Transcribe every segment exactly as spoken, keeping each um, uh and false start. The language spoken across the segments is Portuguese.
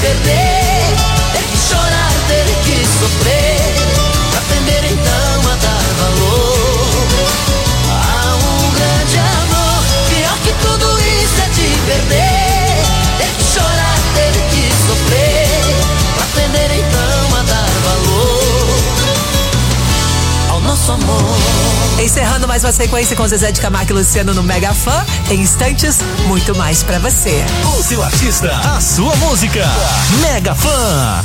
perder, ter que chorar, ter que sofrer, pra aprender então a dar valor a um grande amor. Pior que tudo isso é de perder, ter que chorar, ter que sofrer, pra aprender então a dar valor ao nosso amor. Encerrando mais uma sequência com Zezé de Camargo e Luciano no Mega Fã. Em instantes, muito mais pra você. O seu artista, a sua música. Mega Fã.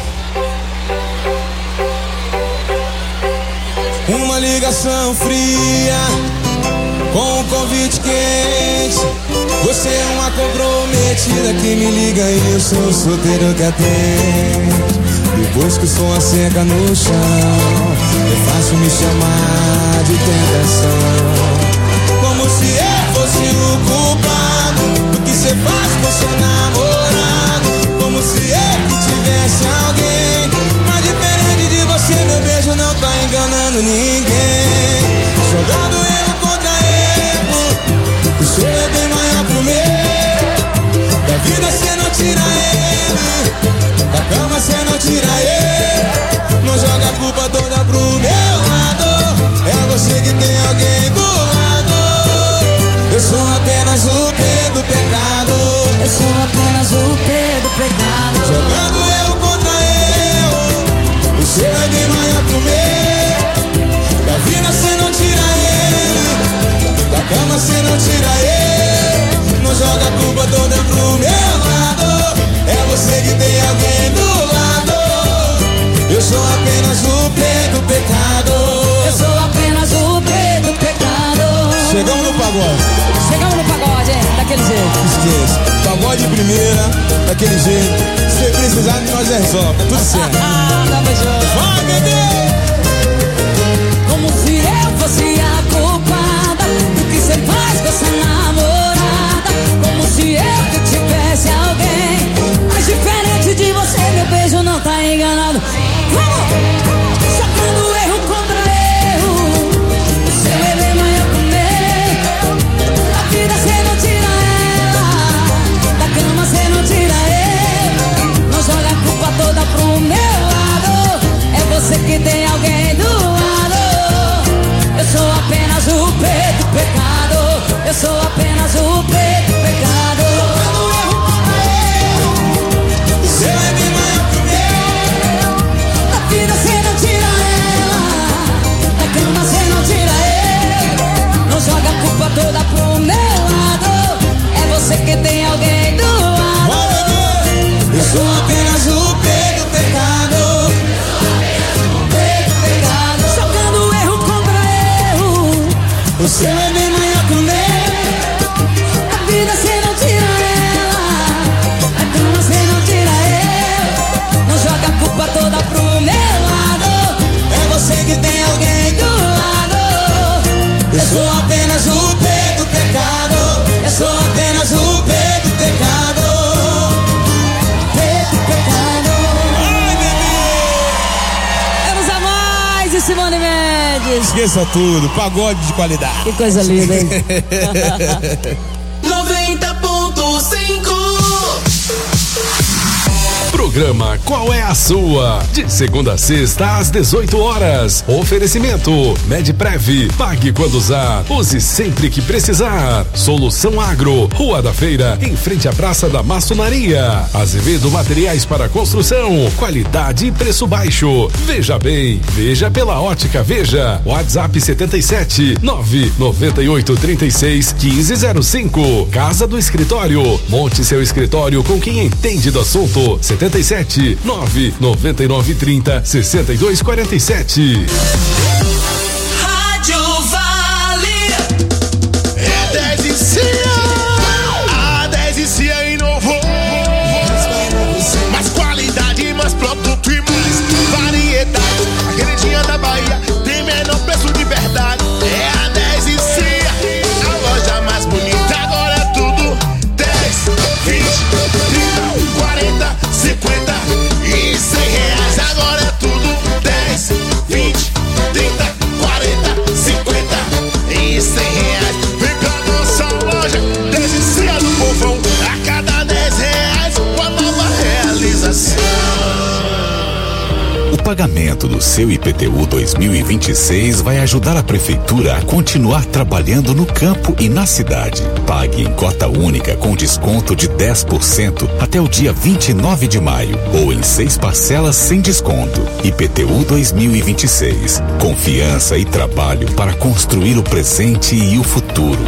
Uma ligação fria com um convite quente. Você é uma comprometida que me liga e eu sou o solteiro que atende. Depois que o som seca no chão, é fácil me chamar de tentação. Como se eu fosse o culpado do que cê faz com seu namorado. Como se eu que tivesse alguém. Mas diferente de você, meu beijo não tá enganando ninguém. Jogando erro contra erro, o seu é bem maior pro meu. Da vida cê não tira ele, da cama cê não tira ele. Não joga a culpa toda pro meu lado. É você que tem alguém do lado. Eu sou apenas o P do pecado. Eu sou apenas o P do pecado. Jogando eu contra eu, o seu é bem maior pro meu. Da vida cê não tira ele, da cama cê não tira ele. Não joga a culpa toda pro meu lado. É você que tem alguém do lado. Eu sou apenas o P do pecado. Eu sou apenas o P do pecado. Chegamos no pagode. Chegamos no pagode, hein? Daquele jeito. Esqueça. Pagode de primeira, daquele jeito. Se precisar, nós resolve. Tá tudo certo. Ah, tamo junto. Vai, bebê! Como se eu fosse a culpada do que cê faz com essa namorada. Como se eu que tivesse alguém. Mas diferente de você, meu beijo não tá enganado. Vamos! Jogando erro contra erro, o seu é bem maior que o meu. Da vida cê não tira ela, da cama cê não tira ele. Não joga a culpa toda pro meu lado. É você que tem alguém do lado. Eu sou apenas o P do pecado. Eu sou apenas o P do pecado. Jogando erro contra erro, O seu é bem maior que o meu. da vida cê não tira ela, da cama cê não tira ele. Não joga a culpa toda pro meu lado. É você que tem alguém do lado. Vai, bebê! Eu sou apenas o P do pecado. P do pecado. Jogando erro contra erro, O seu é bem maior que o meu. da vida cê não tira ela, da cama cê não tira ele. Não joga a culpa toda pro meu lado. É você que tem alguém do lado. Eu sou apenas o P do pecado. Eu sou apenas o P do pecado. P do pecado. Ai, bebê! Vamos a mais de Simone Mendes. Esqueça tudo, pagode de qualidade. Que coisa linda, hein? noventa ponto cinco. Programa Qual é a Sua? De segunda a sexta às dezoito horas. Oferecimento Medprev. Pague quando usar. Use sempre que precisar. Solução Agro. Rua da Feira, em frente à Praça da Maçonaria. Azevedo Materiais para Construção. Qualidade e preço baixo. Veja bem. Veja pela Ótica Veja. WhatsApp setenta e sete nove nove oito três seis um cinco zero cinco. Casa do Escritório. Monte seu escritório com quem entende do assunto. setenta e sete nove nove nove trinta sessenta e dois quarenta e sete. Rádio Vale. É dez e Cia. A dez e Cia inovou. Mais qualidade, mais produto e mais variedade. A queridinha da Bahia tem menor preço de verdade. É a dez e Cia, a loja mais bonita. Agora é tudo dez, vinte, trinta, quarenta, cinquenta e cem reais. Agora é tudo dez, vinte, trinta, quarenta, cinquenta. O seu I P T U dois mil e vinte e seis vai ajudar a prefeitura a continuar trabalhando no campo e na cidade. Pague em cota única com desconto de dez por cento até o dia vinte e nove de maio ou em seis parcelas sem desconto. I P T U dois mil e vinte e seis. Confiança e trabalho para construir o presente e o futuro.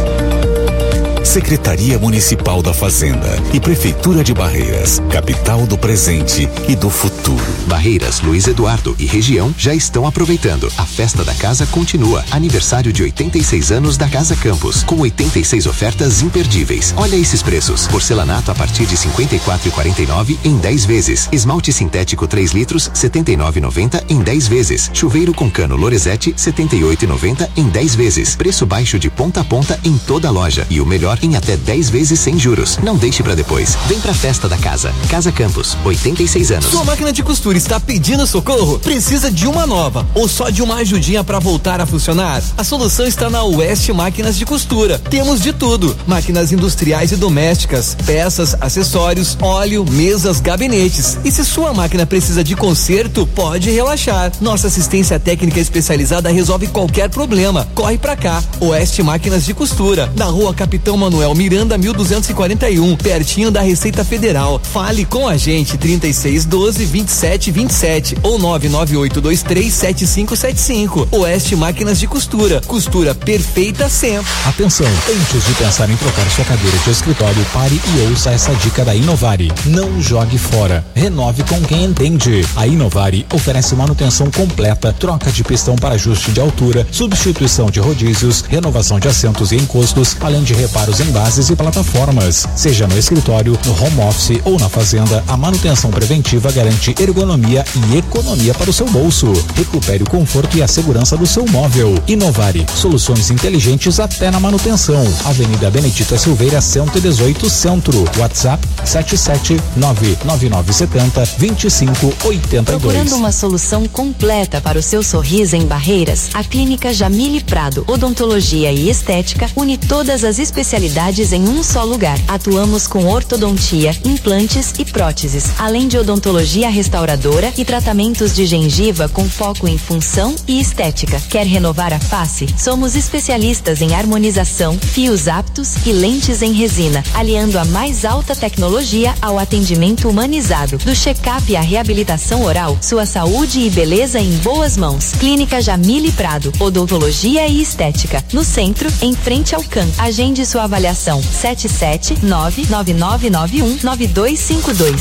Secretaria Municipal da Fazenda e Prefeitura de Barreiras, capital do presente e do futuro. Barreiras, Luiz Eduardo e região já estão aproveitando. A festa da casa continua. Aniversário de oitenta e seis anos da Casa Campos, com oitenta e seis ofertas imperdíveis. Olha esses preços. Porcelanato a partir de cinquenta e quatro reais e quarenta e nove centavos em dez vezes. Esmalte sintético três litros, setenta e nove reais e noventa centavos em dez vezes. Chuveiro com cano Lorenzetti, setenta e oito reais e noventa centavos em dez vezes. Preço baixo de ponta a ponta em toda a loja. E o melhor, em até dez vezes sem juros. Não deixe pra depois. Vem pra festa da casa. Casa Campos, oitenta e seis anos. Sua máquina de costura está pedindo socorro? Precisa de uma nova ou só de uma ajudinha para voltar a funcionar? A solução está na West Máquinas de Costura. Temos de tudo: máquinas industriais e domésticas, peças, acessórios, óleo, mesas, gabinetes. E se sua máquina precisa de conserto, pode relaxar. Nossa assistência técnica especializada resolve qualquer problema. Corre pra cá. West Máquinas de Costura, na Rua Capitão Manuel Miranda, mil duzentos e quarenta e um, pertinho da Receita Federal. Fale com a gente, trinta e seis, doze, vinte e sete, vinte e sete ou nove nove oito dois três sete cinco sete cinco. Oeste Máquinas de Costura, costura perfeita sempre. Atenção, antes de pensar em trocar sua cadeira de escritório, pare e ouça essa dica da Inovari. Não jogue fora, renove com quem entende. A Inovari oferece manutenção completa, troca de pistão para ajuste de altura, substituição de rodízios, renovação de assentos e encostos, além de reparos em bases e plataformas. Seja no escritório, no home office ou na fazenda, a manutenção preventiva garante ergonomia e economia para o seu bolso. Recupere o conforto e a segurança do seu móvel. Inovare, soluções inteligentes até na manutenção. Avenida Benedita Silveira, cento e dezoito, Centro. WhatsApp sete sete nove nove nove sete zero dois cinco oito dois. Procurando uma solução completa para o seu sorriso em Barreiras, a Clínica Jamile Prado Odontologia e Estética une todas as especialidades em um só lugar. Atuamos com ortodontia, implantes e próteses, além de odontologia restauradora e tratamentos de gengiva com foco em função e estética. Quer renovar a face? Somos especialistas em harmonização, fios aptos e lentes em resina, aliando a mais alta tecnologia ao atendimento humanizado. Do check-up à reabilitação oral, sua saúde e beleza em boas mãos. Clínica Jamile Prado Odontologia e Estética, no centro, em frente ao C A N. Agende sua avaliação sete sete nove nove nove nove um nove dois cinco dois.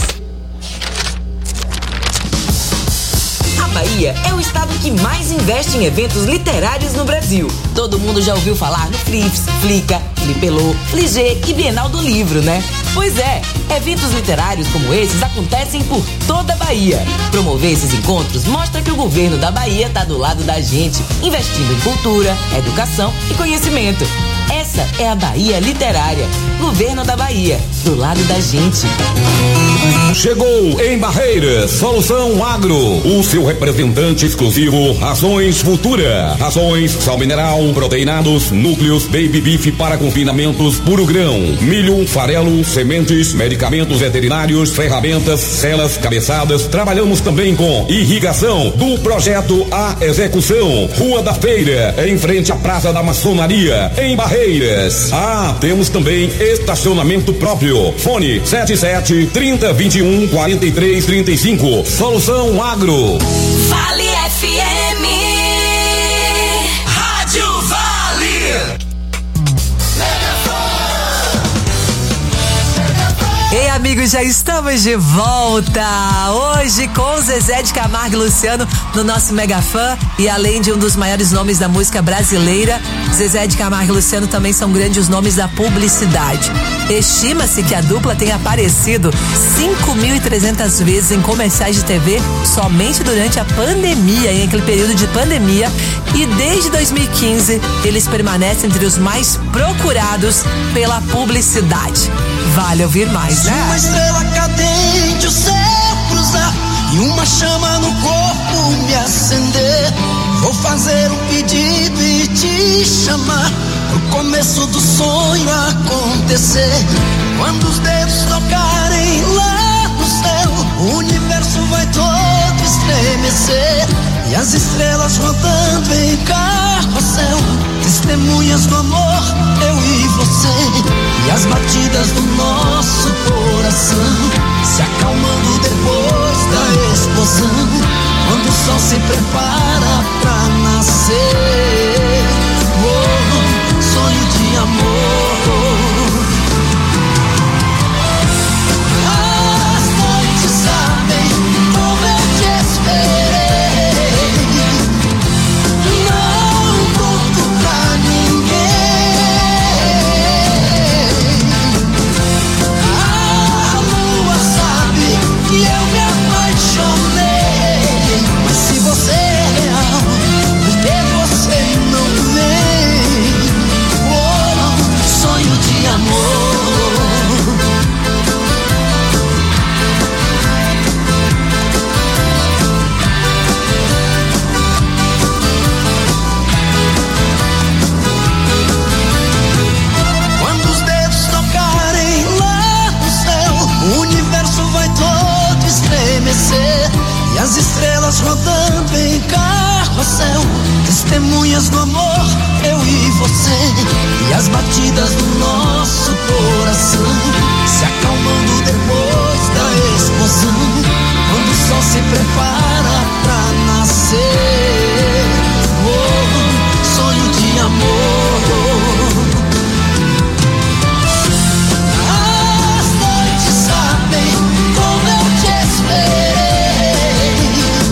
A Bahia é o estado que mais investe em eventos literários no Brasil. Todo mundo já ouviu falar no Flips, Flica, Flipelô, Fligê e Bienal do Livro, né? Pois é, eventos literários como esses acontecem por toda a Bahia. Promover esses encontros mostra que o governo da Bahia está do lado da gente, investindo em cultura, educação e conhecimento. Essa é a Bahia Literária. Governo da Bahia, do lado da gente. Chegou em Barreiras, Solução Agro, o seu representante exclusivo Rações Futura. Rações, sal mineral, proteinados, núcleos, baby beef para confinamentos, puro grão, milho, farelo, sementes, medicamentos veterinários, ferramentas, celas, cabeçadas. Trabalhamos também com irrigação, do projeto à execução. Rua da Feira, em frente à Praça da Maçonaria, em Barreiras. Ah, temos também estacionamento próprio. Fone sete sete, trinta, vinte e um, quarenta e três, trinta e cinco. Solução Agro. Vale F M. Rádio Vale. Ei, amigos, já estamos de volta. Hoje com Zezé de Camargo e Luciano no nosso Mega Fã. E além de um dos maiores nomes da música brasileira, Zezé de Camargo e Luciano também são grandes nomes da publicidade. Estima-se que a dupla tenha aparecido cinco mil e trezentas vezes em comerciais de T V somente durante a pandemia, em aquele período de pandemia. E desde dois mil e quinze, eles permanecem entre os mais procurados pela publicidade. Vale ouvir mais, né? Uma estrela cadente o céu cruzar e uma chama no corpo me acender. Vou fazer um pedido e te chamar pro começo do sonho acontecer. Quando os dedos tocarem lá no céu, o universo vai todo estremecer. estremecer e as estrelas rodando em carrossel, testemunhas do amor, eu e você, e as batidas do nosso coração se acalmando depois da explosão, quando o sol se prepara pra nascer. Oh, sonho de amor. As noites sabem como eu te esperei, não conto pra ninguém. A lua sabe que eu me apaixonei, mas se você é real, por que você não vem? Oh, sonho de amor. Quando os dedos tocarem lá no céu, o universo vai todo estremecer e as estrelas rodando em carrossel, testemunhas do amor, eu e você, e as batidas do nosso coração se acalmando depois da explosão, quando o sol se prepara pra nascer. Oh, sonho de amor. As noites sabem como eu te esperei.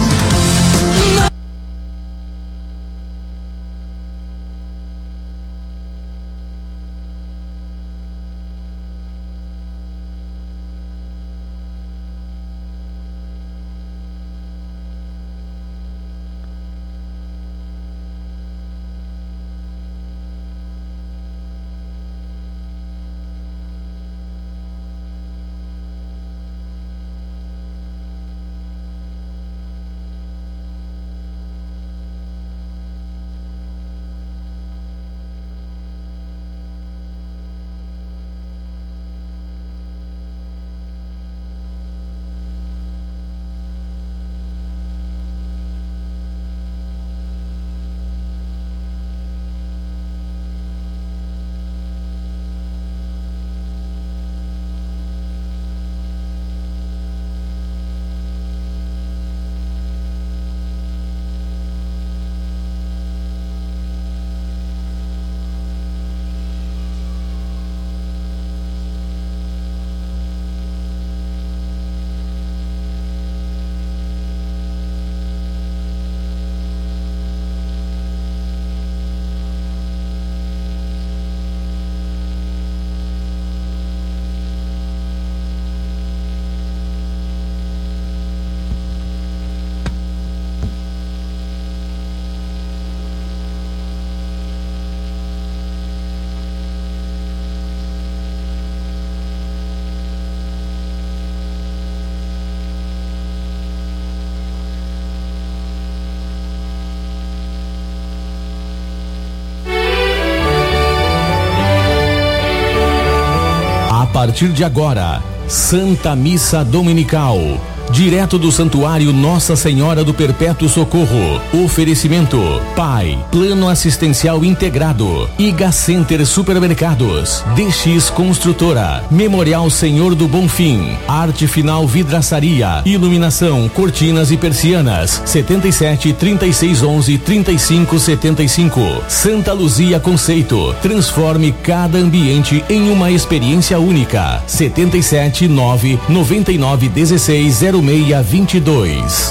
A partir de agora, Santa Missa Dominical, direto do Santuário Nossa Senhora do Perpétuo Socorro. Oferecimento: Pai, Plano Assistencial Integrado, Iga Center Supermercados, D X Construtora, Memorial Senhor do Bonfim, Arte Final Vidraçaria, Iluminação, Cortinas e Persianas, setenta e sete, trinta e seis, onze, trinta e cinco, setenta e cinco. Santa Luzia Conceito, transforme cada ambiente em uma experiência única. setenta e sete, nove, noventa e nove, dezesseis, zero seis, vinte e dois.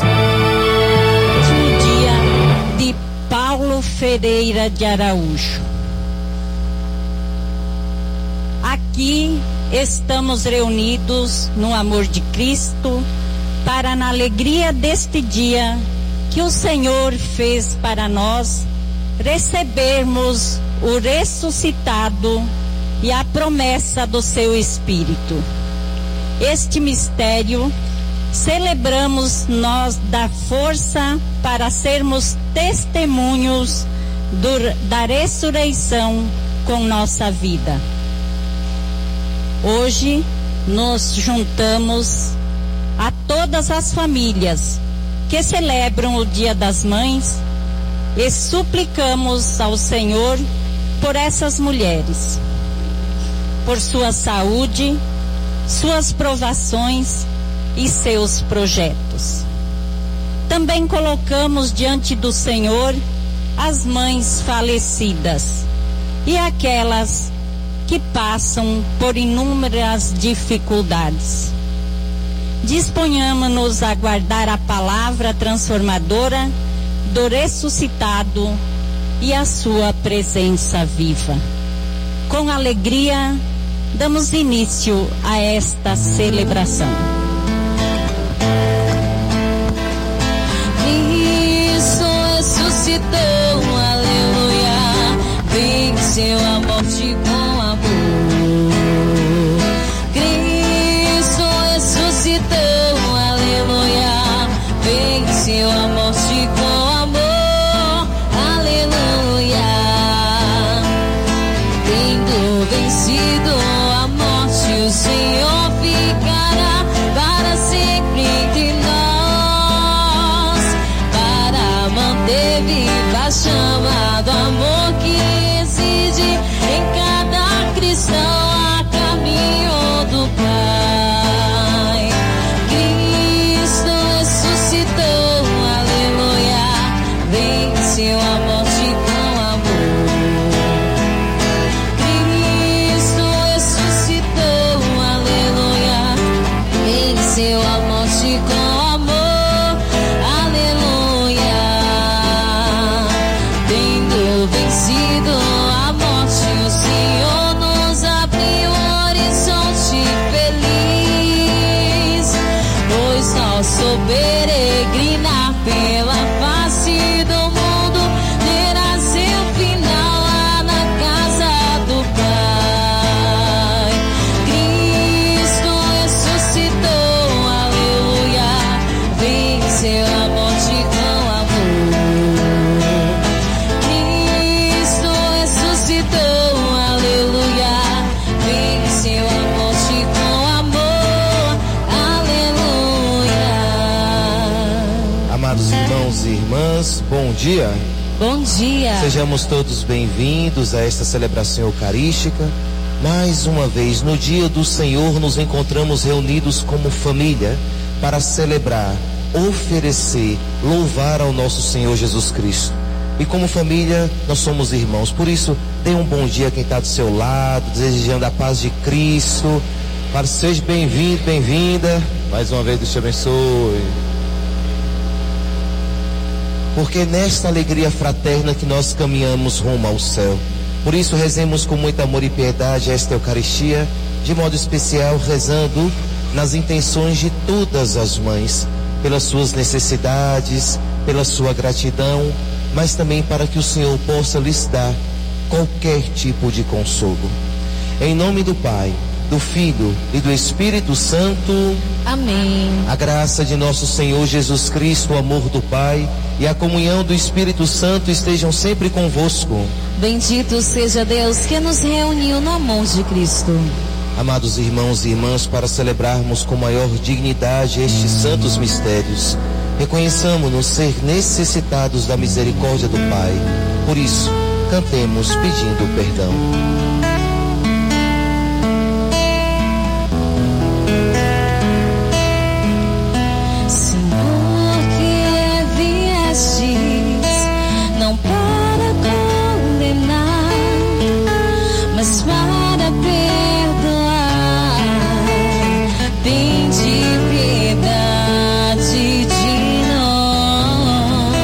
No dia de Paulo Ferreira de Araújo. Aqui estamos reunidos no amor de Cristo, para na alegria deste dia que o Senhor fez para nós, recebermos o ressuscitado e a promessa do seu Espírito. Este mistério celebramos nós da força para sermos testemunhos do, da ressurreição com nossa vida. Hoje nos juntamos a todas as famílias que celebram o Dia das Mães e suplicamos ao Senhor por essas mulheres, por sua saúde, suas provações e seus projetos. Também colocamos diante do Senhor as mães falecidas e aquelas que passam por inúmeras dificuldades. Disponhamos-nos a guardar a palavra transformadora do ressuscitado e a sua presença viva. Com alegria, damos início a esta celebração. Cristo ressuscitou, aleluia, venceu a morte com amor. Cristo ressuscitou, aleluia, venceu a morte com amor, aleluia. Tendo vencido a morte, o Senhor ficará para sempre entre nós, para manter viva a chama do amor que reside em cada cristão a caminho do Pai. Cristo ressuscitou, aleluia, venceu a morte com amor. Cristo ressuscitou, aleluia, venceu a morte com amor, aleluia. Tendo vencido a morte, o Senhor nos abriu um horizonte feliz, pois nosso peregrinar pela face do mundo terá seu final lá na casa do Pai. Cristo ressuscitou, aleluia, venceu a morte com amor. Cristo ressuscitou, aleluia, venceu a morte com amor, aleluia. Amados irmãos e irmãs, bom dia. Bom dia. Sejamos todos bem-vindos a esta celebração eucarística. Mais uma vez, no dia do Senhor, nos encontramos reunidos como família para celebrar, oferecer, louvar ao nosso Senhor Jesus Cristo. E como família, nós somos irmãos. Por isso, dê um bom dia a quem está do seu lado, desejando a paz de Cristo. Para seja bem-vindo, bem-vinda. Mais uma vez, Deus te abençoe. Porque nesta alegria fraterna que nós caminhamos rumo ao céu. Por isso rezemos com muito amor e piedade esta Eucaristia, de modo especial rezando nas intenções de todas as mães, pelas suas necessidades, pela sua gratidão, mas também para que o Senhor possa lhes dar qualquer tipo de consolo. Em nome do Pai, do Filho e do Espírito Santo. Amém. A graça de nosso Senhor Jesus Cristo, o amor do Pai e a comunhão do Espírito Santo estejam sempre convosco. Bendito seja Deus que nos reuniu no amor de Cristo. Amados irmãos e irmãs, para celebrarmos com maior dignidade estes santos mistérios, reconheçamos-nos ser necessitados da misericórdia do Pai. Por isso, cantemos pedindo perdão.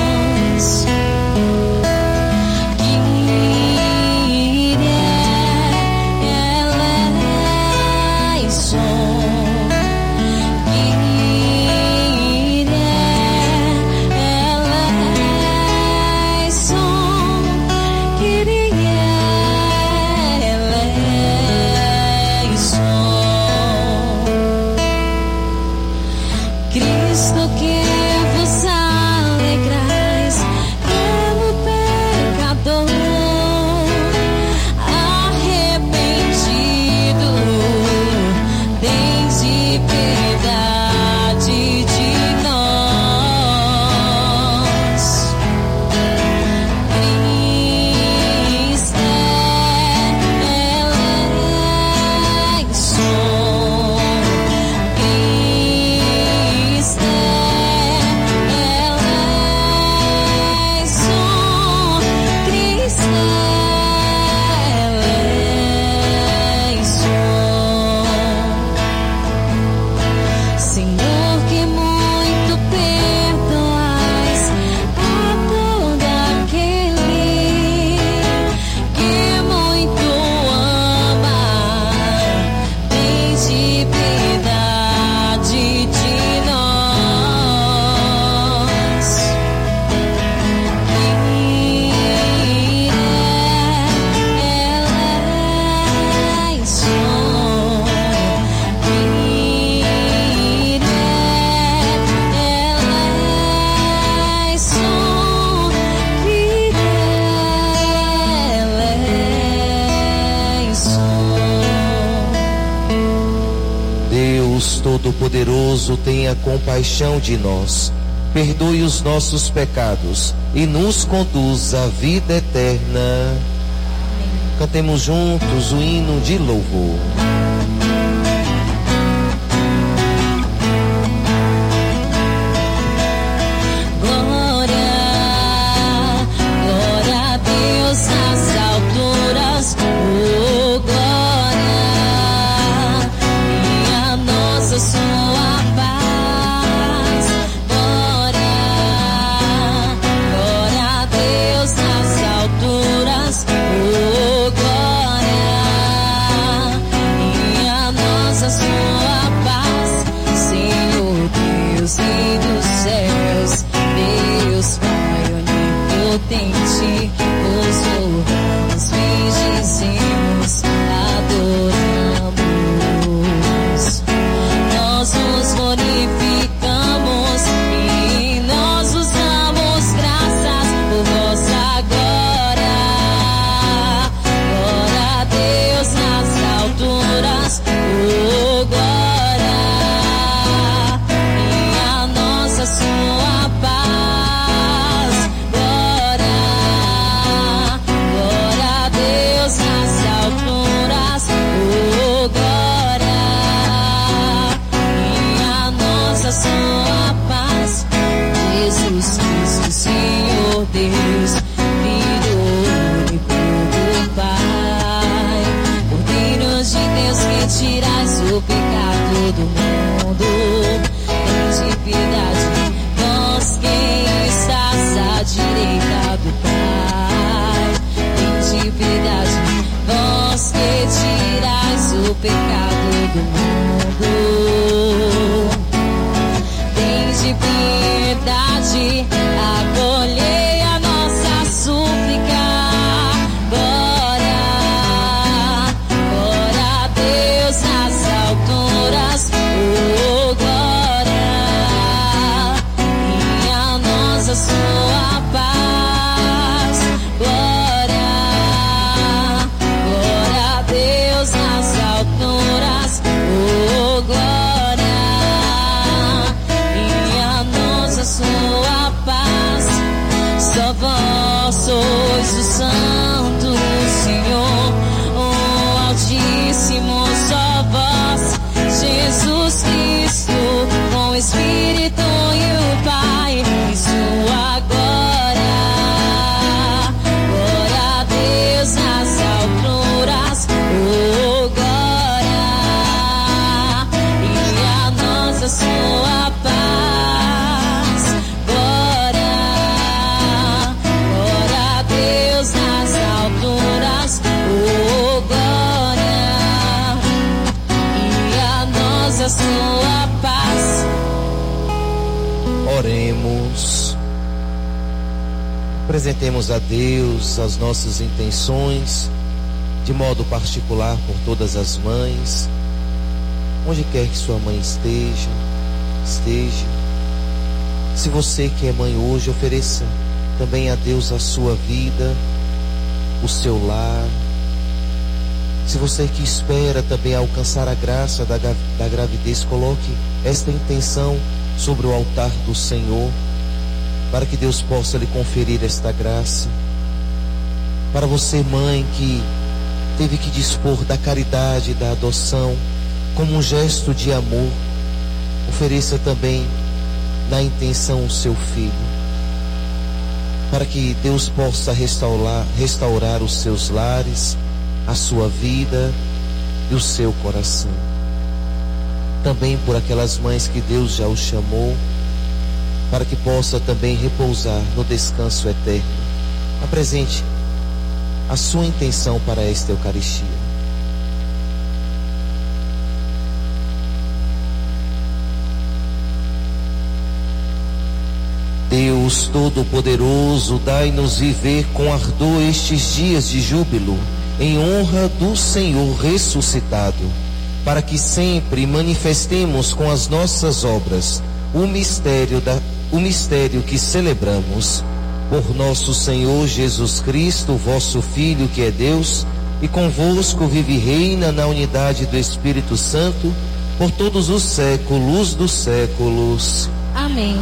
Piedade de nós, que Todo-Poderoso, tenha compaixão de nós, perdoe os nossos pecados e nos conduz à vida eterna. Cantemos juntos o hino de louvor. Apresentemos a Deus as nossas intenções, de modo particular por todas as mães, onde quer que sua mãe esteja, esteja. Se você que é mãe hoje, ofereça também a Deus a sua vida, o seu lar. Se você que espera também alcançar a graça da, da gravidez, coloque esta intenção sobre o altar do Senhor, para que Deus possa lhe conferir esta graça. Para você, mãe, que teve que dispor da caridade e da adoção como um gesto de amor, ofereça também na intenção o seu filho, para que Deus possa restaurar, restaurar os seus lares, a sua vida e o seu coração. Também por aquelas mães que Deus já os chamou, para que possa também repousar no descanso eterno. Apresente a sua intenção para esta Eucaristia. Deus Todo-Poderoso, dai-nos viver com ardor estes dias de júbilo, em honra do Senhor ressuscitado, para que sempre manifestemos com as nossas obras o mistério da o mistério que celebramos por nosso Senhor Jesus Cristo, vosso Filho, que é Deus, e convosco vive e reina na unidade do Espírito Santo, por todos os séculos dos séculos. Amém.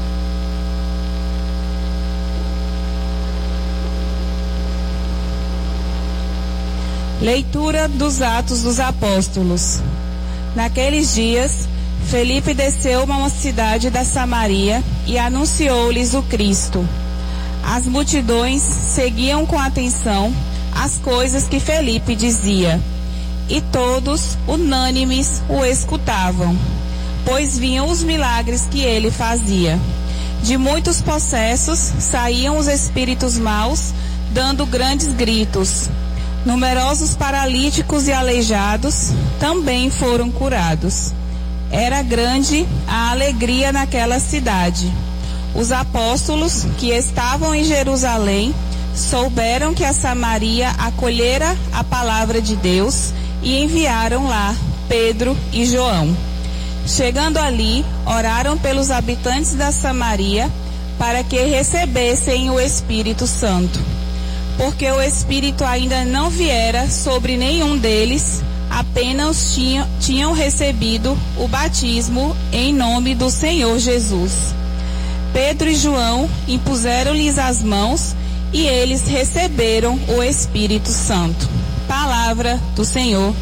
Leitura dos Atos dos Apóstolos. Naqueles dias, Felipe desceu a uma cidade da Samaria e anunciou-lhes o Cristo. As multidões seguiam com atenção as coisas que Felipe dizia, e todos, unânimes, o escutavam, pois viam os milagres que ele fazia. De muitos possessos saíam os espíritos maus, dando grandes gritos. Numerosos paralíticos e aleijados também foram curados. Era grande a alegria naquela cidade. Os apóstolos que estavam em Jerusalém souberam que a Samaria acolhera a palavra de Deus e enviaram lá Pedro e João. Chegando ali, oraram pelos habitantes da Samaria para que recebessem o Espírito Santo, porque o Espírito ainda não viera sobre nenhum deles, apenas tinham, tinham recebido o batismo em nome do Senhor Jesus. Pedro e João impuseram-lhes as mãos e eles receberam o Espírito Santo. Palavra do Senhor.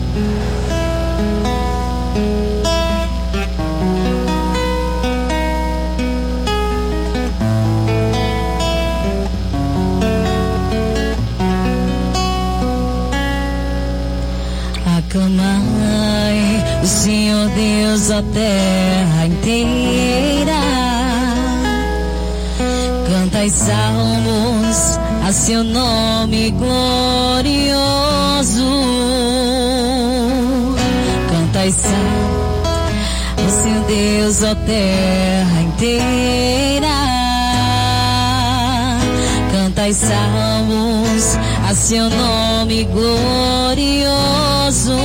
Aclamai o Senhor Deus, a terra inteira. Cantai salmos a seu nome glorioso. Cantai salmos ao Senhor Deus, a terra inteira. Cantai salmos a seu nome glorioso.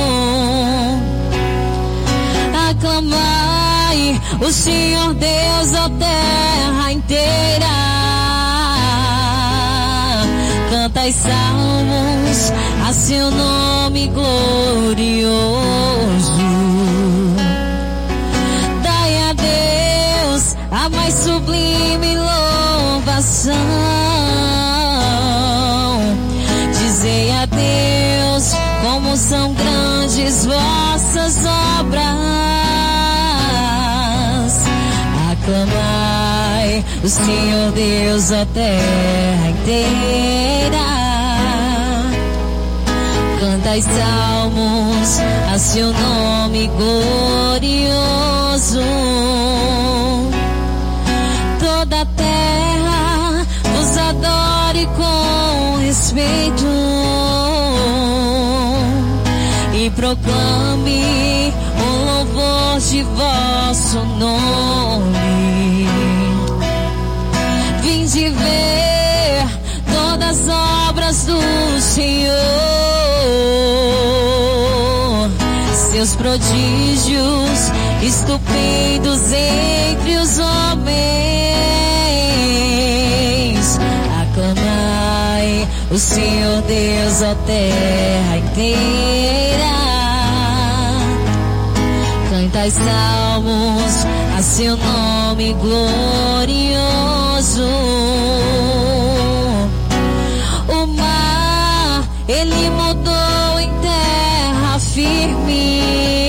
Aclamai o Senhor Deus, a terra inteira. Cantai salmos a seu nome glorioso. Dai a Deus a mais sublime louvação. Dizei a Deus como são grandes vossas obras. Aclamai o Senhor Deus, a terra inteira. Cantai salmos a seu nome glorioso. Toda a terra vos adore com respeito e proclame o louvor de vosso nome. Vinde ver todas as obras do Senhor, seus prodígios estupendos entre os homens. Aclamai o Senhor Deus, a terra inteira. Cantai salmos a seu nome glorioso. O mar ele mudou em terra firme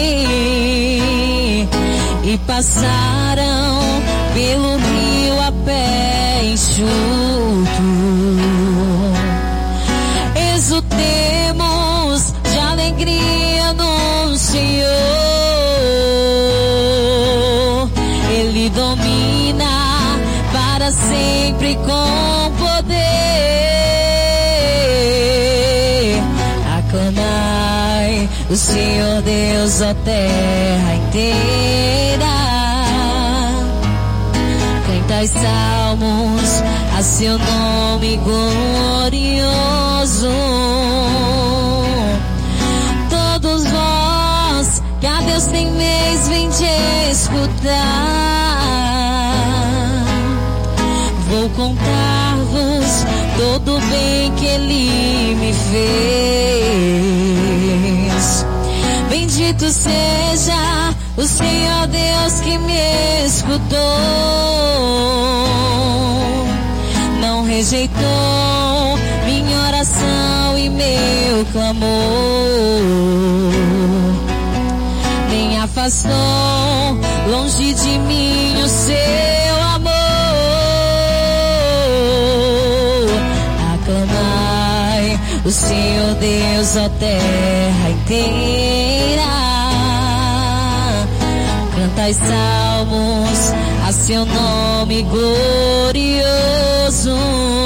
e passaram pelo rio a pé enxuto. Exultemos de alegria no Senhor. Ele domina para sempre com poder. Aclamai o Senhor Deus, a terra inteira. Cantai salmos a seu nome glorioso. Todos vós que a Deus temeis, vinde escutar. Vou contar-vos todo o bem que Ele me fez. Bendito seja o Senhor Deus que me escutou, não rejeitou minha oração e meu clamor, nem afastou longe de mim o seu amor. Aclamai o Senhor Deus, ó terra inteira, cantai salmos a seu nome glorioso.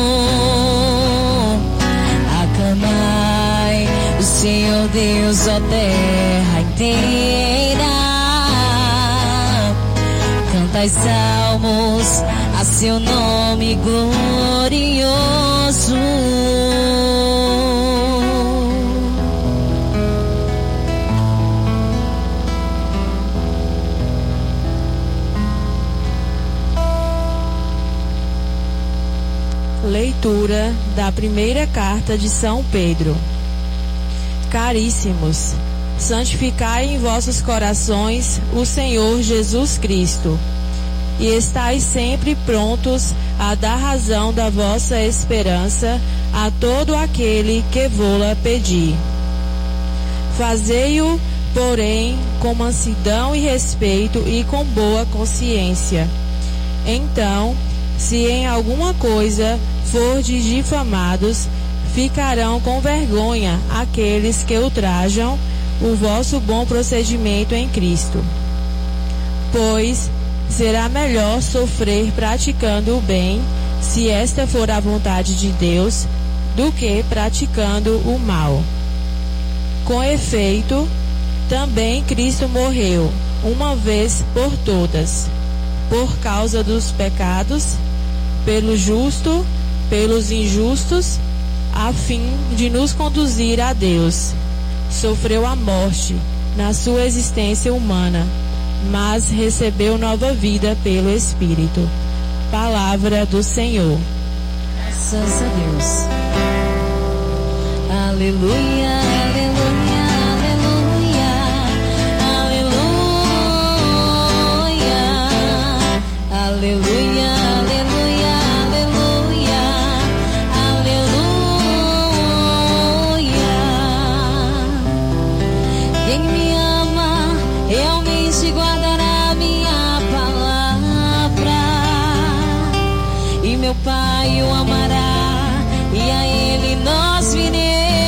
Aclamai o Senhor Deus, ó terra inteira, cantai salmos a seu nome glorioso. Leitura da primeira carta de São Pedro. Caríssimos, santificai em vossos corações o Senhor Jesus Cristo, e estais sempre prontos a dar razão da vossa esperança a todo aquele que vô-la pedir. Fazei-o, porém, com mansidão e respeito e com boa consciência. Então, se em alguma coisa fordes difamados, ficarão com vergonha aqueles que ultrajam o vosso bom procedimento em Cristo. Pois será melhor sofrer praticando o bem, se esta for a vontade de Deus, do que praticando o mal. Com efeito, também Cristo morreu, uma vez por todas, por causa dos pecados, pelo justo, pelos injustos, a fim de nos conduzir a Deus. Sofreu a morte na sua existência humana, mas recebeu nova vida pelo Espírito. Palavra do Senhor. Graças a Deus. Aleluia, aleluia, aleluia, aleluia, aleluia, aleluia, aleluia, aleluia. Quem me ama realmente guardará minha palavra, e meu Pai o amará, e a Ele nós viremos.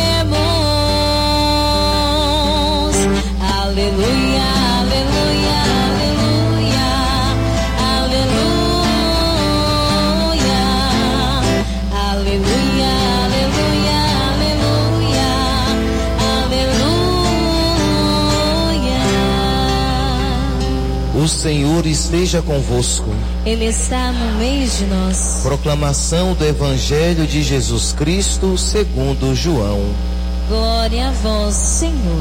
Aleluia, aleluia, aleluia, aleluia, aleluia, aleluia, aleluia, aleluia. O Senhor esteja convosco. Ele está no meio de nós. Proclamação do Evangelho de Jesus Cristo segundo João. Glória a vós, Senhor.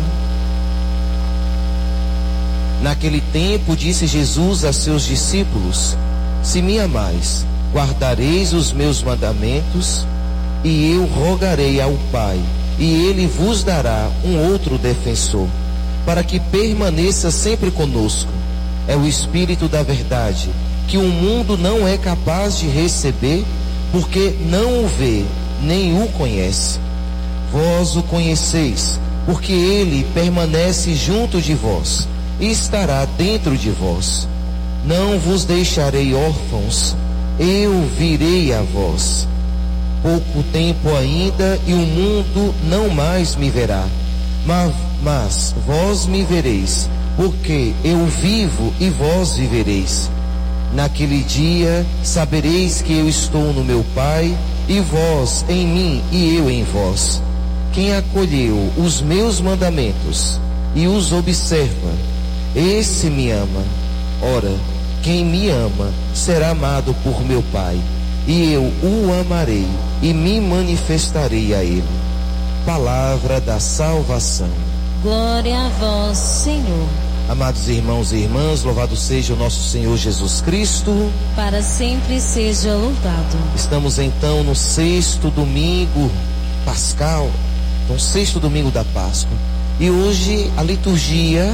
Naquele tempo disse Jesus a seus discípulos: se me amais, guardareis os meus mandamentos, e eu rogarei ao Pai, e ele vos dará um outro defensor, para que permaneça sempre conosco. É o Espírito da verdade, que o mundo não é capaz de receber, porque não o vê, nem o conhece. Vós o conheceis, porque ele permanece junto de vós, e estará dentro de vós. Não vos deixarei órfãos, eu virei a vós. Pouco tempo ainda, e o mundo não mais me verá, mas, mas vós me vereis, porque eu vivo e vós vivereis. Naquele dia sabereis que eu estou no meu Pai, e vós em mim e eu em vós. Quem acolheu os meus mandamentos e os observa, esse me ama. Ora, quem me ama será amado por meu Pai, e eu o amarei e me manifestarei a ele. Palavra da salvação. Glória a vós, Senhor. Amados irmãos e irmãs, louvado seja o nosso Senhor Jesus Cristo. Para sempre seja louvado. Estamos então no sexto domingo pascal, no sexto domingo da Páscoa. E hoje a liturgia, o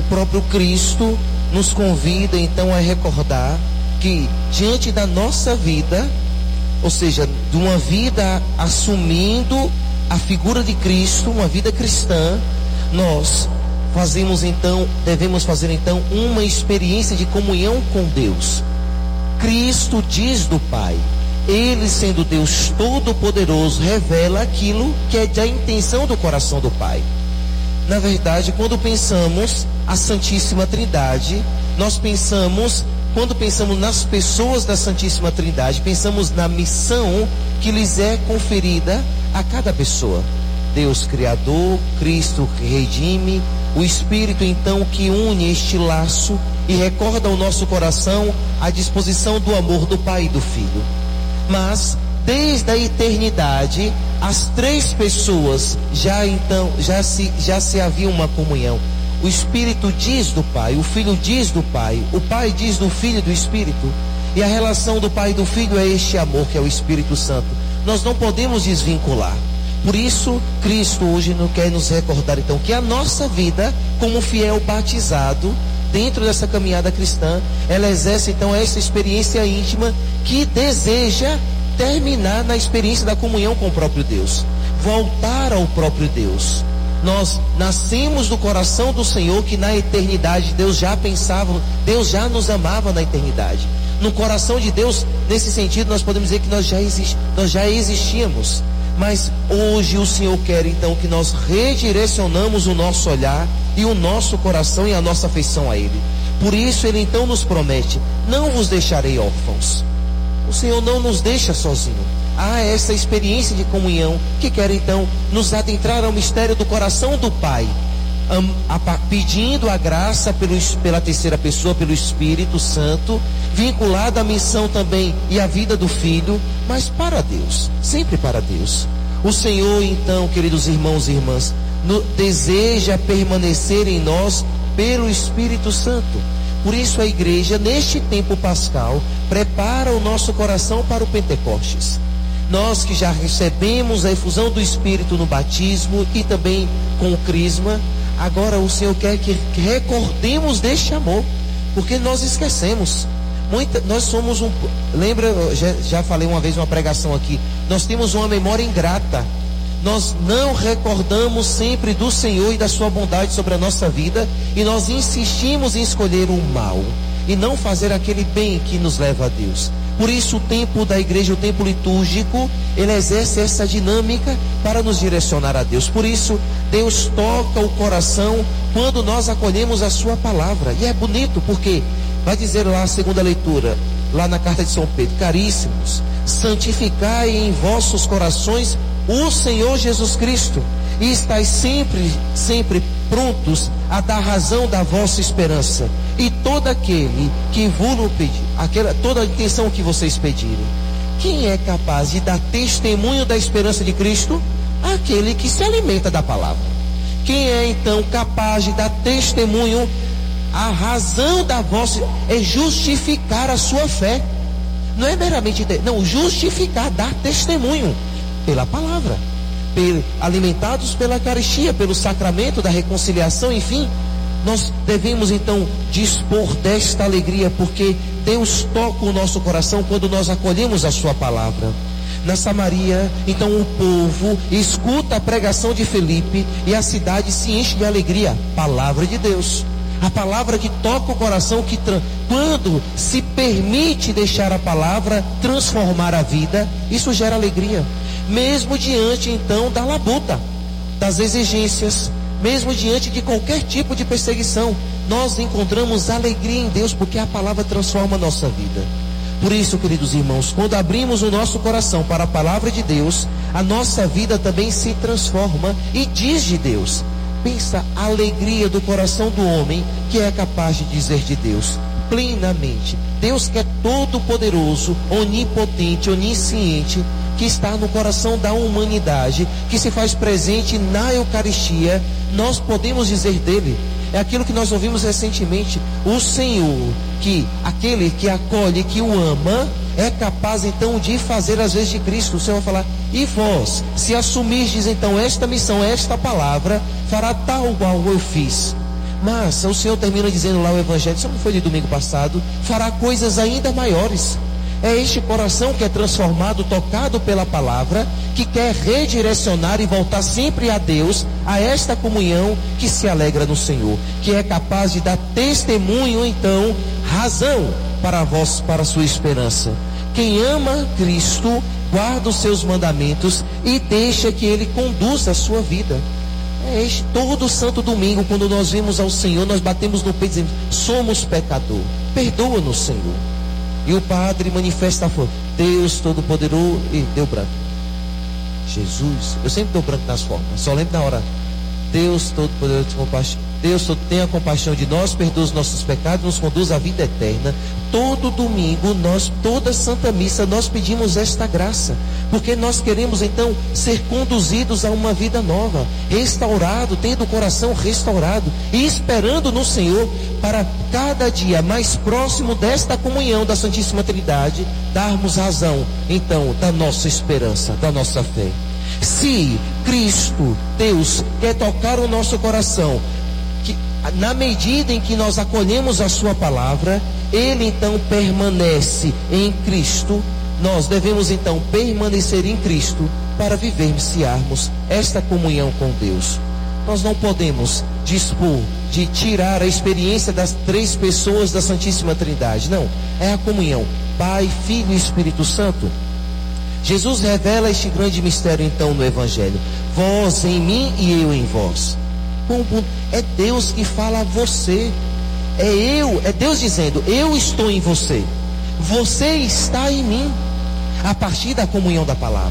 o próprio Cristo nos convida então a recordar que diante da nossa vida, ou seja, de uma vida assumindo a figura de Cristo, uma vida cristã, nós fazemos então, devemos fazer então uma experiência de comunhão com Deus. Cristo diz do Pai, Ele sendo Deus Todo-Poderoso, revela aquilo que é da intenção do coração do Pai. Na verdade, quando pensamos a Santíssima Trindade, nós pensamos, quando pensamos nas pessoas da Santíssima Trindade, pensamos na missão que lhes é conferida a cada pessoa. Deus Criador, Cristo que redime, o Espírito então que une este laço e recorda ao nosso coração a disposição do amor do Pai e do Filho. Mas desde a eternidade, as três pessoas já então já se já se havia uma comunhão. O Espírito diz do Pai, o Filho diz do Pai, o Pai diz do Filho e do Espírito. E a relação do Pai e do Filho é este amor que é o Espírito Santo. Nós não podemos desvincular. Por isso, Cristo hoje não quer nos recordar então que a nossa vida, como fiel batizado, dentro dessa caminhada cristã, ela exerce então essa experiência íntima que deseja terminar na experiência da comunhão com o próprio Deus, voltar ao próprio Deus. Nós nascemos do coração do Senhor, que na eternidade Deus já pensava, Deus já nos amava na eternidade. No coração de Deus, nesse sentido, nós podemos dizer que nós já, exist, nós já existíamos. Mas hoje o Senhor quer então que nós redirecionamos o nosso olhar e o nosso coração e a nossa afeição a Ele. Por isso Ele então nos promete: não vos deixarei órfãos. O Senhor não nos deixa sozinho. Há essa experiência de comunhão que quer então nos adentrar ao mistério do coração do Pai, pedindo a graça pelo, pela terceira pessoa, pelo Espírito Santo, vinculada à missão também e à vida do Filho, mas para Deus, sempre para Deus. O Senhor então, queridos irmãos e irmãs, no, deseja permanecer em nós pelo Espírito Santo. Por isso a igreja, neste tempo pascal, prepara o nosso coração para o Pentecostes. Nós que já recebemos a efusão do Espírito no batismo e também com o crisma, agora o Senhor quer que recordemos deste amor, porque nós esquecemos. Muita, nós somos um... Lembra, já, já falei uma vez uma pregação aqui, nós temos uma memória ingrata. Nós não recordamos sempre do Senhor e da sua bondade sobre a nossa vida, e nós insistimos em escolher o mal e não fazer aquele bem que nos leva a Deus. Por isso o tempo da igreja, o tempo litúrgico, ele exerce essa dinâmica para nos direcionar a Deus. Por isso Deus toca o coração quando nós acolhemos a sua palavra. E é bonito porque vai dizer lá a segunda leitura, lá na carta de São Pedro: caríssimos, santificai em vossos corações o Senhor Jesus Cristo, e estáis sempre, sempre prontos a dar razão da vossa esperança, e todo aquele que vos pedir, aquela, toda a intenção que vocês pedirem. Quem é capaz de dar testemunho da esperança de Cristo? Aquele que se alimenta da palavra. Quem é então capaz de dar testemunho? A razão da vossa é justificar a sua fé. Não é meramente, não, justificar, dar testemunho pela palavra, pel, alimentados pela Eucaristia, pelo sacramento da reconciliação, enfim. Nós devemos então dispor desta alegria, porque Deus toca o nosso coração quando nós acolhemos a sua palavra. Na Samaria, então o povo escuta a pregação de Felipe e a cidade se enche de alegria. Palavra de Deus, a palavra que toca o coração, que quando se permite deixar a palavra transformar a vida, isso gera alegria. Mesmo diante então da labuta, das exigências, mesmo diante de qualquer tipo de perseguição, nós encontramos alegria em Deus, porque a palavra transforma a nossa vida. Por isso, queridos irmãos, quando abrimos o nosso coração para a palavra de Deus, a nossa vida também se transforma e diz de Deus. Pensa a alegria do coração do homem que é capaz de dizer de Deus plenamente. Deus que é todo poderoso, onipotente, onisciente, que está no coração da humanidade, que se faz presente na Eucaristia, nós podemos dizer dele. É aquilo que nós ouvimos recentemente: o Senhor, que aquele que acolhe, que o ama, é capaz então de fazer as vezes de Cristo. O Senhor vai falar: e vós, se assumirdes então esta missão, esta palavra, fará tal qual eu fiz. Mas o Senhor termina dizendo lá o Evangelho, isso não foi de domingo passado, fará coisas ainda maiores. É este coração que é transformado, tocado pela palavra, que quer redirecionar e voltar sempre a Deus, a esta comunhão que se alegra no Senhor, que é capaz de dar testemunho, então, razão para a voz, para a sua esperança. Quem ama Cristo, guarda os seus mandamentos e deixa que Ele conduza a sua vida. É este, todo santo domingo, quando nós vimos ao Senhor, nós batemos no peito e dizemos, somos pecador, perdoa-nos, Senhor. E o padre manifesta a força, Deus Todo-Poderoso, e deu branco. Jesus, eu sempre dou branco nas formas, só lembro na hora, Deus Todo-Poderoso, de compaixão. Deus tenha compaixão de nós, perdoa os nossos pecados, nos conduz à vida eterna. Todo domingo, nós, toda Santa Missa, nós pedimos esta graça, porque nós queremos então ser conduzidos a uma vida nova, restaurado, tendo o coração restaurado e esperando no Senhor para cada dia mais próximo desta comunhão da Santíssima Trindade, darmos razão então da nossa esperança, da nossa fé. Se Cristo, Deus, quer tocar o nosso coração, que, na medida em que nós acolhemos a sua palavra, Ele então permanece em Cristo. Nós devemos então permanecer em Cristo para vivenciarmos esta comunhão com Deus. Nós não podemos dispor de tirar a experiência das três pessoas da Santíssima Trindade. Não, é a comunhão Pai, Filho e Espírito Santo. Jesus revela este grande mistério então no Evangelho. Vós em mim e eu em vós. É Deus que fala a você. É eu, é Deus dizendo, eu estou em você. Você está em mim. A partir da comunhão da palavra.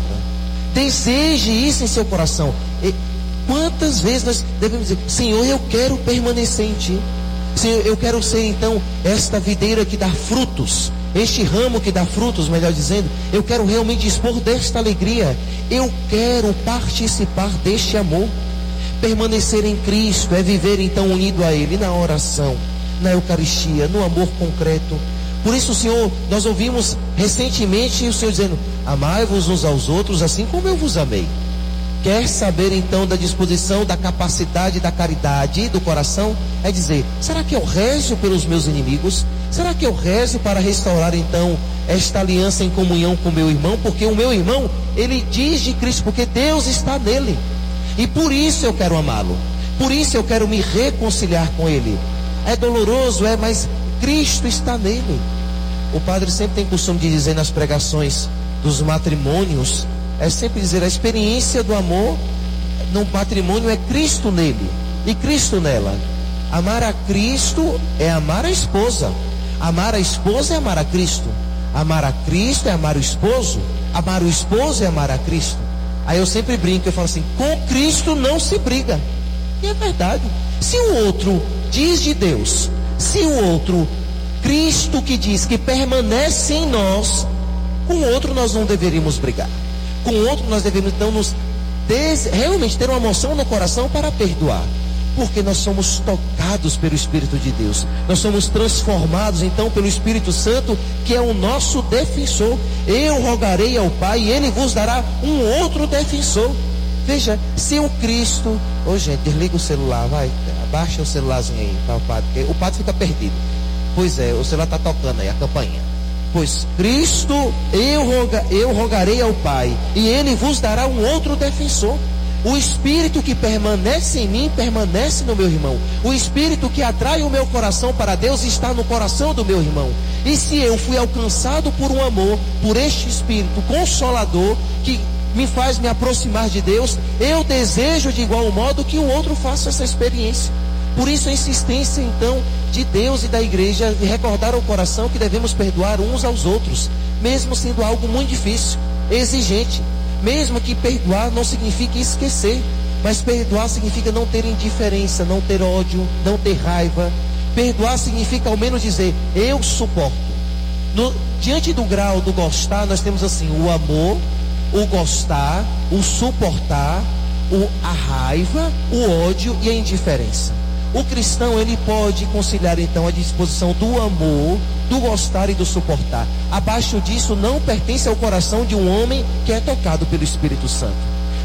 Deseje isso em seu coração. E quantas vezes nós devemos dizer, Senhor, eu quero permanecer em ti. Senhor, eu quero ser então esta videira que dá frutos. Este ramo que dá frutos, melhor dizendo, eu quero realmente dispor desta alegria. Eu quero participar deste amor. Permanecer em Cristo é viver então unido a Ele na oração, na Eucaristia, no amor concreto. Por isso, Senhor, nós ouvimos recentemente o Senhor dizendo, amai-vos uns aos outros assim como eu vos amei. Quer saber então da disposição, da capacidade, da caridade do coração? É dizer, será que eu rezo pelos meus inimigos? Será que eu rezo para restaurar então esta aliança em comunhão com o meu irmão? Porque o meu irmão, ele diz de Cristo, porque Deus está nele. E por isso eu quero amá-lo. Por isso eu quero me reconciliar com ele. É doloroso, é, mas Cristo está nele. O padre sempre tem costume de dizer nas pregações dos matrimônios, é sempre dizer, a experiência do amor no matrimônio é Cristo nele e Cristo nela. Amar a Cristo é amar a esposa. Amar a esposa é amar a Cristo. Amar a Cristo é amar o esposo. Amar o esposo é amar a Cristo. Aí eu sempre brinco, eu falo assim, com Cristo não se briga. E é verdade. Se o outro diz de Deus, se o outro, Cristo que diz que permanece em nós, com o outro nós não deveríamos brigar. Com o outro nós devemos então nos des... realmente ter uma emoção no coração para perdoar. Porque nós somos tocados pelo Espírito de Deus. Nós somos transformados então pelo Espírito Santo, que é o nosso defensor. Eu rogarei ao Pai e Ele vos dará um outro defensor. Veja, se o Cristo... Ô gente, desliga o celular, vai. Abaixa o celularzinho aí para o padre, porque o padre fica perdido. Pois é, o celular está tocando aí, a campainha. Pois Cristo, eu, roga, eu rogarei ao Pai e Ele vos dará um outro defensor. O Espírito que permanece em mim, permanece no meu irmão. O Espírito que atrai o meu coração para Deus está no coração do meu irmão. E se eu fui alcançado por um amor, por este Espírito consolador, que me faz me aproximar de Deus, eu desejo de igual modo que o outro faça essa experiência. Por isso a insistência então de Deus e da igreja de recordar ao coração que devemos perdoar uns aos outros, mesmo sendo algo muito difícil, exigente. Mesmo que perdoar não signifique esquecer, mas perdoar significa não ter indiferença, não ter ódio, não ter raiva. Perdoar significa ao menos dizer, eu suporto. No, diante do grau do gostar, nós temos assim, o amor, o gostar, o suportar, o, a raiva, o ódio e a indiferença. O cristão, ele pode conciliar então a disposição do amor, do gostar e do suportar. Abaixo disso não pertence ao coração de um homem que é tocado pelo Espírito Santo.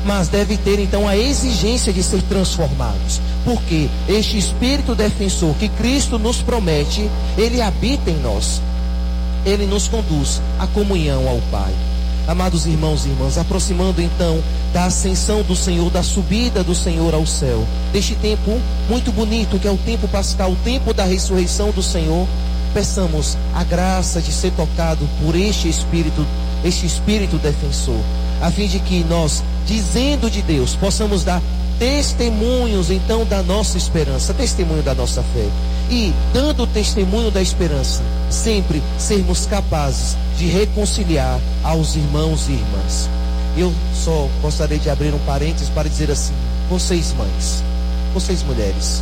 mas deve ter então a exigência de ser transformados. Porque este Espírito defensor que Cristo nos promete, ele habita em nós. Ele nos conduz à comunhão ao Pai. Amados irmãos e irmãs, aproximando então da ascensão do Senhor, da subida do Senhor ao céu, deste tempo muito bonito que é o tempo pascal, o tempo da ressurreição do Senhor, peçamos a graça de ser tocado por este Espírito, este Espírito defensor, a fim de que nós, dizendo de Deus, possamos dar testemunhos então da nossa esperança, testemunho da nossa fé. E dando testemunho da esperança, sempre sermos capazes de reconciliar aos irmãos e irmãs. Eu só gostaria de abrir um parênteses para dizer assim: vocês mães, vocês mulheres,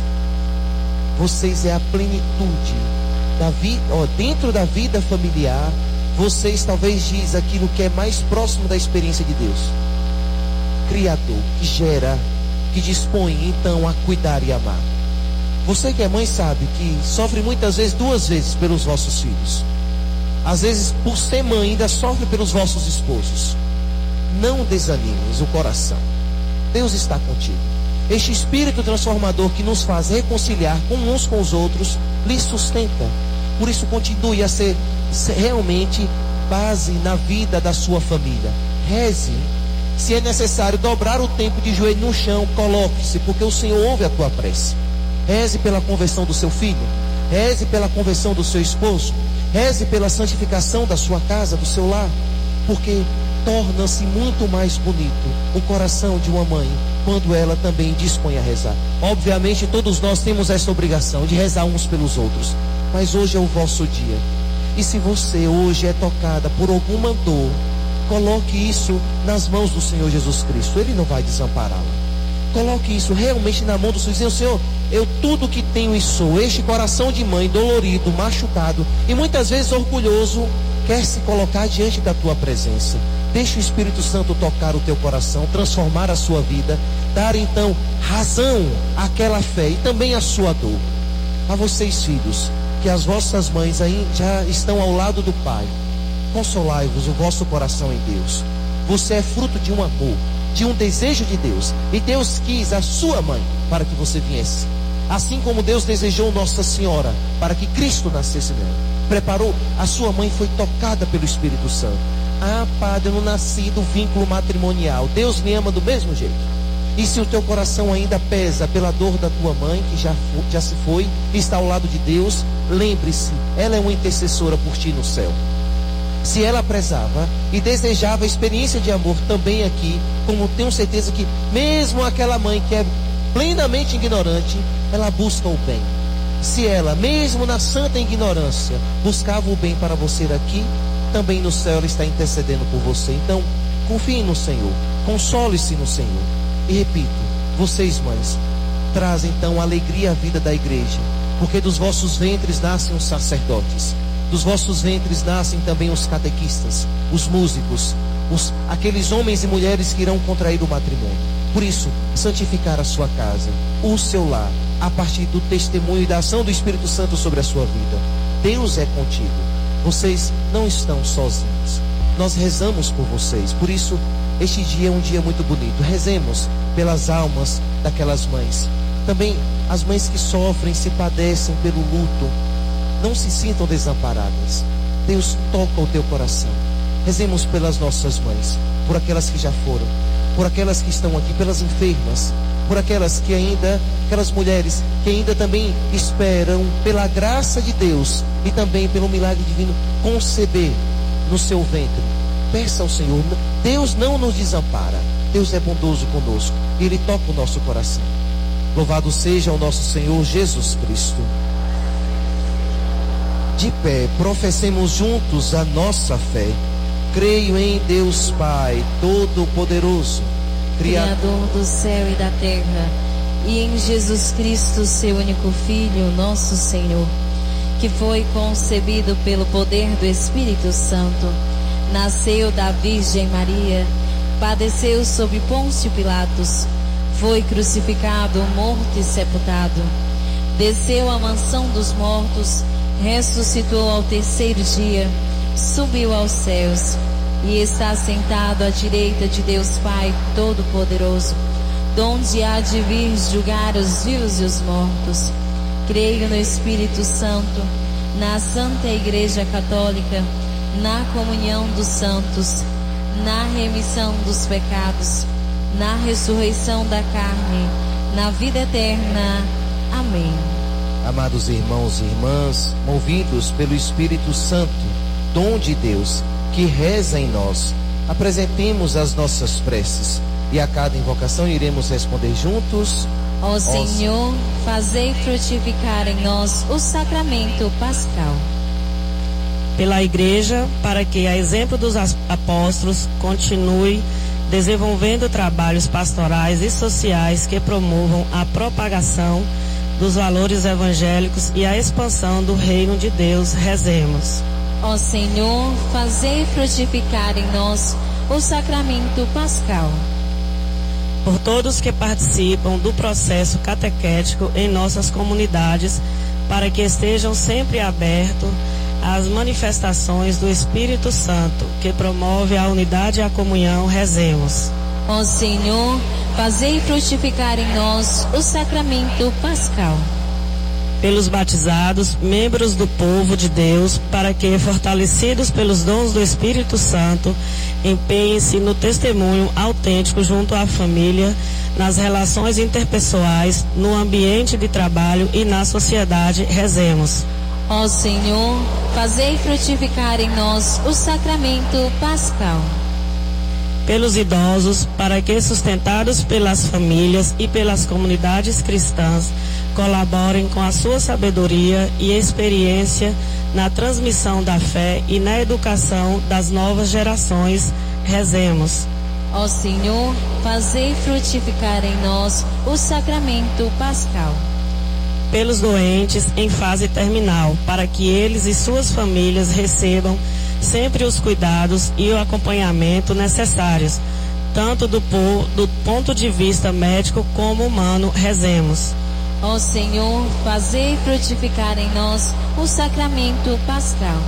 vocês é a plenitude da vida, ó, dentro da vida familiar. Vocês talvez diz aquilo que é mais próximo da experiência de Deus, Criador, que gera, que dispõe então a cuidar e amar. Você que é mãe sabe que sofre muitas vezes duas vezes pelos vossos filhos. Às vezes, por ser mãe, ainda sofre pelos vossos esposos. Não desanimes o coração. Deus está contigo. Este Espírito transformador que nos faz reconciliar com uns com os outros, lhe sustenta. Por isso, continue a ser realmente base na vida da sua família. Reze. Se é necessário dobrar o tempo de joelho no chão, coloque-se, porque o Senhor ouve a tua prece. Reze pela conversão do seu filho. Reze pela conversão do seu esposo. Reze pela santificação da sua casa, do seu lar. Porque torna-se muito mais bonito o coração de uma mãe quando ela também dispõe a rezar. Obviamente todos nós temos essa obrigação de rezar uns pelos outros. Mas hoje é o vosso dia. E se você hoje é tocada por alguma dor, coloque isso nas mãos do Senhor Jesus Cristo. Ele não vai desampará-la. Coloque isso realmente na mão do Senhor, dizendo: Senhor, eu tudo que tenho e sou, este coração de mãe dolorido, machucado e muitas vezes orgulhoso, quer se colocar diante da tua presença. Deixa o Espírito Santo tocar o teu coração, transformar a sua vida, dar então razão àquela fé e também à sua dor. A vocês, filhos, que as vossas mães aí já estão ao lado do Pai, consolai-vos o vosso coração em Deus. Você é fruto de um amor, de um desejo de Deus, e Deus quis a sua mãe para que você viesse, assim como Deus desejou Nossa Senhora para que Cristo nascesse nela. Preparou, a sua mãe foi tocada pelo Espírito Santo. Ah, Padre, eu não nasci do vínculo matrimonial. Deus me ama do mesmo jeito. E se o teu coração ainda pesa pela dor da tua mãe, que já, já se foi e está ao lado de Deus, lembre-se, ela é uma intercessora por ti no céu. Se ela prezava e desejava a experiência de amor também aqui, como tenho certeza que mesmo aquela mãe que é plenamente ignorante, ela busca o bem. Se ela, mesmo na santa ignorância, buscava o bem para você aqui, também no céu ela está intercedendo por você. Então, confie no Senhor, console-se no Senhor. E repito, vocês mães, trazem então alegria à vida da igreja, porque dos vossos ventres nascem os sacerdotes. Dos vossos ventres nascem também os catequistas, os músicos, os, aqueles homens e mulheres que irão contrair o matrimônio. Por isso, santificar a sua casa, o seu lar, a partir do testemunho e da ação do Espírito Santo sobre a sua vida. Deus é contigo. Vocês não estão sozinhos. Nós rezamos por vocês. Por isso, este dia é um dia muito bonito. Rezemos pelas almas daquelas mães. Também as mães que sofrem, se padecem pelo luto. Não se sintam desamparadas. Deus toca o teu coração. Rezemos pelas nossas mães, por aquelas que já foram, por aquelas que estão aqui, pelas enfermas, por aquelas que ainda, aquelas mulheres que ainda também esperam pela graça de Deus e também pelo milagre divino conceber no seu ventre. Peça ao Senhor. Deus não nos desampara. Deus é bondoso conosco. Ele toca o nosso coração. Louvado seja o nosso Senhor Jesus Cristo. De pé, professemos juntos a nossa fé. Creio em Deus Pai Todo-Poderoso, Criador do céu e da terra, e em Jesus Cristo, seu único Filho, nosso Senhor, que foi concebido pelo poder do Espírito Santo, nasceu da Virgem Maria, padeceu sob Pôncio Pilatos, foi crucificado, morto e sepultado, desceu à mansão dos mortos, ressuscitou ao terceiro dia, subiu aos céus, e está sentado à direita de Deus Pai Todo-Poderoso, donde há de vir julgar os vivos e os mortos. Creio no Espírito Santo, na Santa Igreja Católica, na comunhão dos santos, na remissão dos pecados, na ressurreição da carne, na vida eterna. Amém. Amados irmãos e irmãs, movidos pelo Espírito Santo, dom de Deus, que reza em nós, apresentemos as nossas preces e a cada invocação iremos responder juntos. Ó Senhor, fazei frutificar em nós o sacramento pascal. Pela Igreja, para que, a exemplo dos apóstolos, continue desenvolvendo trabalhos pastorais e sociais que promovam a propagação dos valores evangélicos e a expansão do reino de Deus, rezemos. Ó Senhor, fazei frutificar em nós o sacramento pascal. Por todos que participam do processo catequético em nossas comunidades, para que estejam sempre abertos às manifestações do Espírito Santo, que promove a unidade e a comunhão, rezemos. Ó Senhor, fazei frutificar em nós o sacramento pascal. Pelos batizados, membros do povo de Deus, para que, fortalecidos pelos dons do Espírito Santo, empenhem-se no testemunho autêntico junto à família, nas relações interpessoais, no ambiente de trabalho e na sociedade, rezemos. Ó Senhor, fazei frutificar em nós o sacramento pascal. Pelos idosos, para que, sustentados pelas famílias e pelas comunidades cristãs, colaborem com a sua sabedoria e experiência na transmissão da fé e na educação das novas gerações, rezemos. Ó Senhor, fazei frutificar em nós o sacramento pascal. Pelos doentes em fase terminal, para que eles e suas famílias recebam sempre os cuidados e o acompanhamento necessários, tanto do, do ponto de vista médico como humano, rezemos. Ó Senhor, fazei frutificar em nós o sacramento pascal.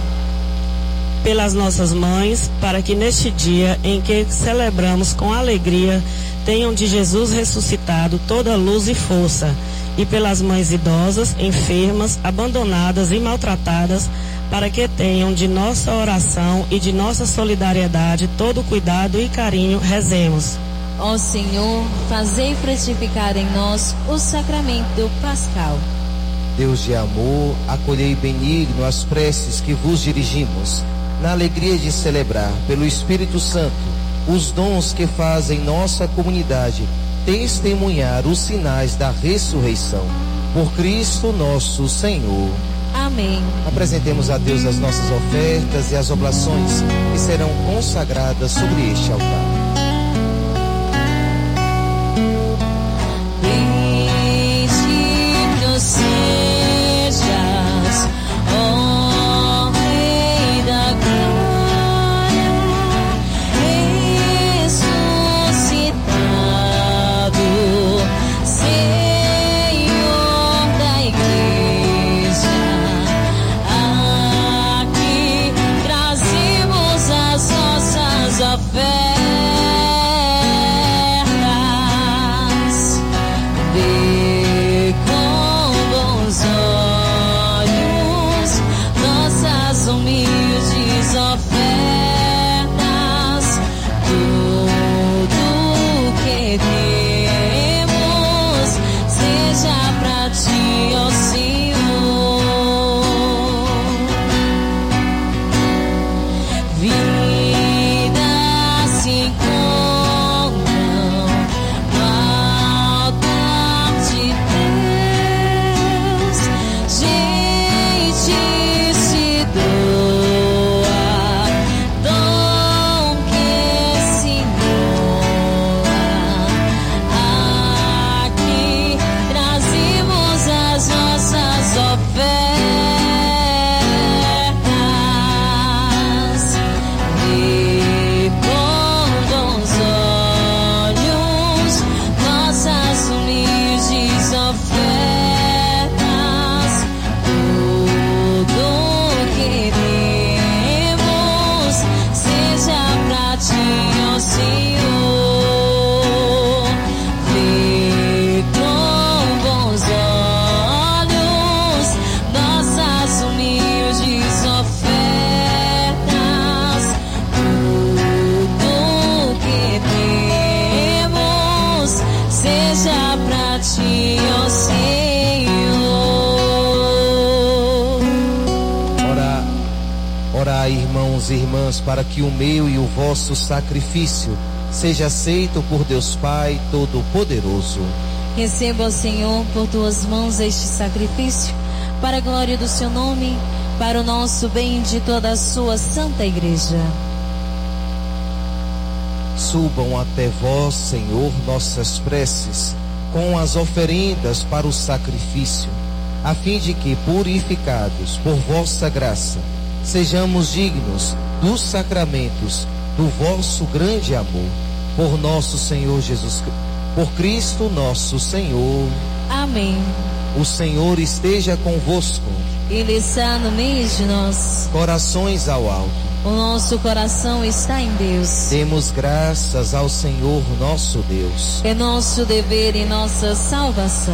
Pelas nossas mães, para que neste dia em que celebramos com alegria, tenham de Jesus ressuscitado toda luz e força, e pelas mães idosas, enfermas, abandonadas e maltratadas, para que tenham de nossa oração e de nossa solidariedade todo cuidado e carinho, rezemos. Ó Senhor, fazei frutificar em nós o sacramento pascal. Deus de amor, acolhei benigno as preces que vos dirigimos, na alegria de celebrar pelo Espírito Santo os dons que fazem nossa comunidade testemunhar os sinais da ressurreição. Por Cristo nosso Senhor. Amém. Apresentemos a Deus as nossas ofertas e as oblações que serão consagradas sobre este altar. Bendito sejas, ó Rei da glória, ressuscitado, Senhor da igreja. Aqui trazemos as nossas ofertas. Orai, irmãos e irmãs, para que o meu e o vosso sacrifício seja aceito por Deus Pai Todo-Poderoso. Receba, Senhor, por tuas mãos este sacrifício, para a glória do seu nome, para o nosso bem e de toda a sua santa igreja. Subam até vós, Senhor, nossas preces, com as oferendas para o sacrifício, a fim de que, purificados por vossa graça, sejamos dignos dos sacramentos do vosso grande amor. Por nosso Senhor Jesus Cristo, por Cristo nosso Senhor. Amém. O Senhor esteja convosco. Ele está no meio de nós. Corações ao alto. O nosso coração está em Deus. Demos graças ao Senhor nosso Deus. É nosso dever e nossa salvação.